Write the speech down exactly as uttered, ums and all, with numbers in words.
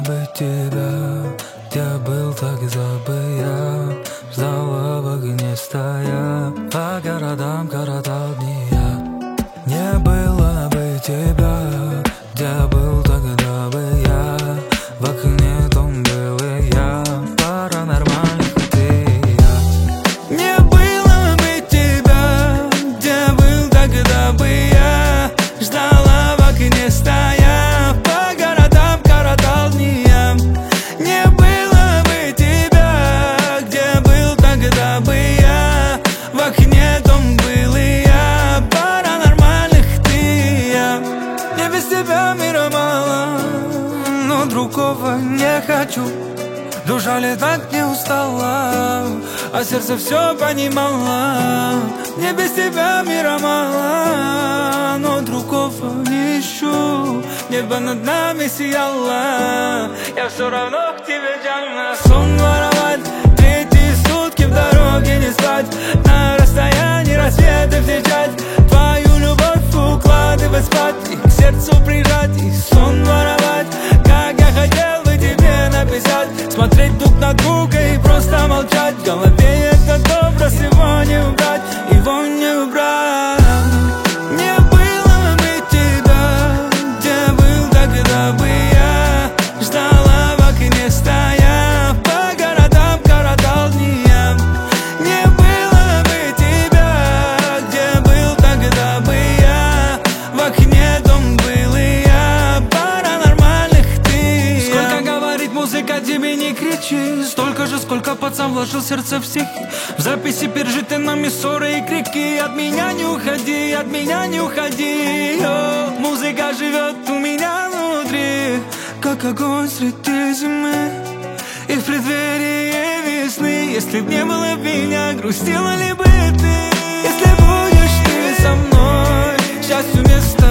быть тебя, где был, тогда бы я ждала в огне стоя, по городам коротал дни я. Не было бы тебя, где был, тогда бы я в окне том был и я, паранормальных ты и я. Не было бы тебя, где был, тогда бы я ждала в окне стоя, по городам коротал дни я. Не было бы тебя, где был, тогда бы я в окне том был и я, паранормальных ты и я. Я без тебя мира мало, но другого не хочу. Душа летать не устала, а сердце все понимало. Мне без тебя мира мало, но другого не ищу. Небо над нами сияло, я все равно к тебе жадно. Сон воровать, третьи сутки в дороге не спать, на расстоянии рассветы встречать, твою любовь укладывать спать и к сердцу прижать, и сон воровать, как я хотел бы тебе написать. Смотреть друг на друга и просто молчать, в голове этот образ, его не убрать, его не убрать. Не было бы тебя, где был, тогда бы я ждала в окне стоя, по городам коротал дни я. Не было бы тебя, где был, тогда бы я в окне дом был и я, паранормальных ты и я. Сколько говорит музыка, тебе не кричи, столько же, сколько пацан вложил сердце в стихи, в записи пережиты нами ссоры и крики. От меня не уходи, от меня не уходи, о, музыка живет у меня внутри, как огонь среди зимы и в преддверии весны. Если б не было меня, грустила ли бы ты? Если будешь ты со мной, счастью место